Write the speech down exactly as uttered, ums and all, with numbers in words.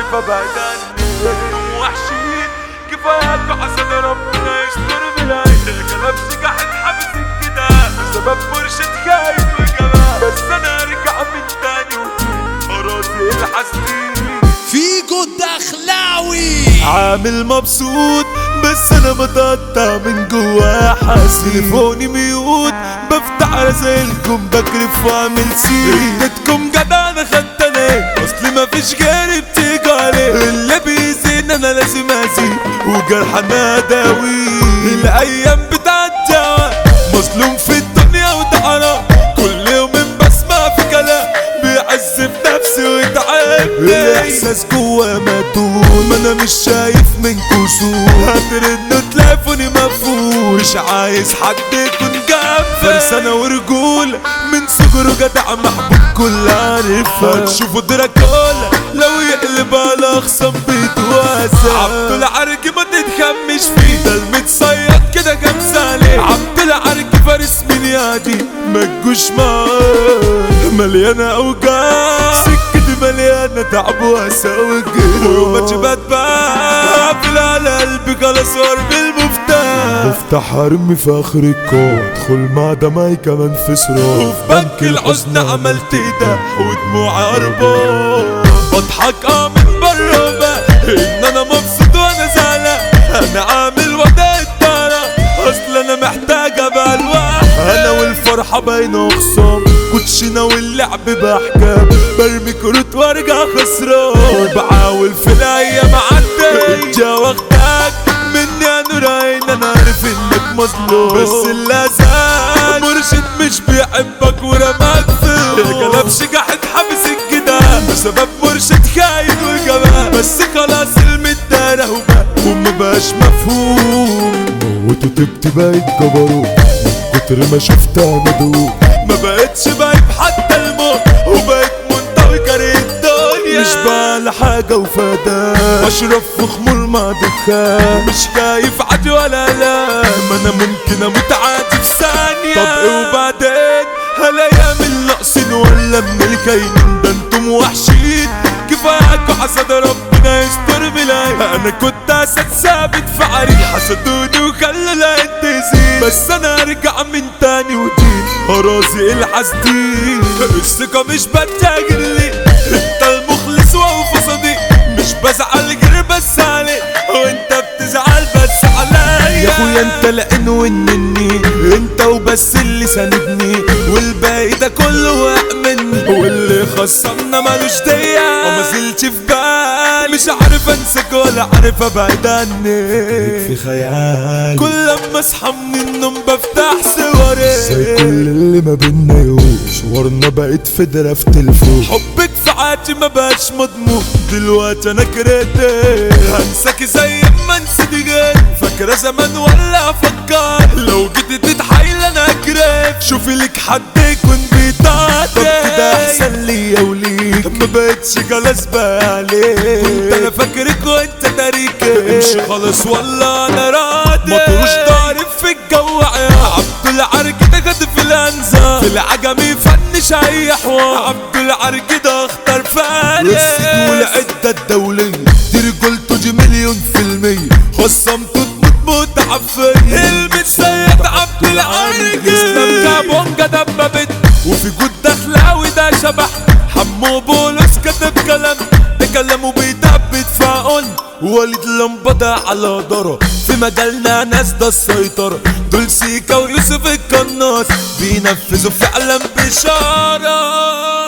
عارف ابعد عني. انتم وحشين كفاياكوا حسد ربنا يستر بالعين. كلام سجاح اتحبس كده بسبب مرشد خايف وجبان. بس انا ارجع من تاني وراسي الحسدين. فيجو الدخلاوي عامل مبسوط بس انا متقطع من جوا حاسس. تليفوني ميوت بفتح رسايلكم بكرف واعمل سير. ردتكم جدع انا خدت انا اصلي مفيش غيري بتيجي عليه. اللي بيزين انا لازم ازيد وجرح انا اداوي. الايام بتعدي مظلوم في الدنيا وتعرى. كل يوم بسمع في كلام بيعز في نفسي ويتعبني. الاحساس جوا مقتول ما انا مش شايف من كسور. هترن تليفوني مفهوم مش عايز حد يكون جنبي. فرسانة ورجولة من صغره جدع محبوب كل عارفها. هتشوفوا دراكولا لو يقلب على اخصام بيتواسع. عبد العرج ما تتخمش فيه ده المتصيد كده جامس عليه. عبد العرج فارس من يادي ما تجوش معاه. مليانة اوجاع سكتي مليانة تعب واسى وجهد. وماتش بتبقى على قلبي خلاص قرب المفتاح. مفتاح ارمي في اخر الكون ادخل مع دمعي كمان في صراخ. وفي بنك الحزن عملت ده ودموعي هربان. بضحك اه من بره بقى ان انا مبسوط وانا زعلان. انا عامل وضع الدارة اصل انا محتاج ابقى الواحد. انا والفرحة باينة خصام كوتشينة واللعب باحكام. برمي كروت وارجع خسران وبعاول في الايام عدي. جا واخدك مني يا نور عين انا عارف انك مظلوم. بس اللي زال مرشد مش بيحبك ورماك فيه. كلام شجاح اتحبس كده بسبب مرشد خايف وجبان. بس خلاص المدارة وبقى ومبقاش مفهوم. موتوا تبت بقيت جبروت من كتر ما شفتها ندوب. ما بقتش بايب حتى الموت وبقيت منطلقة الدنيا. مش بقى حاجة وفدان بشرب في خمول مع دخان. مش خايف عادي ولا لا ما انا ممكن اموت عادي في ثانية. طب ايه وبعدين هلاقي من ناقصين ولا من الكاينين؟ ده انتم وحشين كفاياكوا حسد ربنا يستر بالعين. انا كنت اسد ثابت في عريق حسدوني وخلوا العين تزيد. بس انا ارجع من تاني ودين هرازي الحسدين. الثقة مش بتاجر ليه انت المخلص وهو صديق. مش بزعل غير بس عليك وانت بتزعل بس عليا. يا اخويا انت العين والنني انت وبس اللي ساندني. والباقي ده كله وقع مني واللي خصمنا مالوش ديا. وما زلتش في بالي مش عارف انساك ولا عارف ابعد عنك. في خيال كل لما اصحى من النوم بفتح صوري. زي كل اللي ما بينا يوم صورنا بقت فدرة في تلفون. حبك في حياتي ما بقاش مضمون دلوقتي انا كرهتك. هنساكي زي ما نسيت غير فاكرة زمان ولا افكر. لو جيت تتحايل انا اكرف شوفي لك حد يكون بيطاطي. طب كده احسن ليا وليك ما بقتش خلاص بقى عليك. كنت انا فاكرك وانت تاريكي. امشي خلاص والله انا راضي. ما تروش ضارب في الجو يا عبد العرج ده جد في الانزا. في العجمي فنش اي حوار. عبد العرج ده اختار فارس. السيد والعدة الدولية دي رجولته دي مليون في المية. خصمته تموت موت عفية. المتسيد عبد العرج اسلام كابونجا دبابت. وفي جود دخلاوي ده شبح حمو بولس كتب كلام ده كلامه بيدبت فاقول. وليد لمبضة على دارة في مجالنا ناس ده السيطرة. دول سيكا ويوسف القناص بينفذوا فعلا بشارة.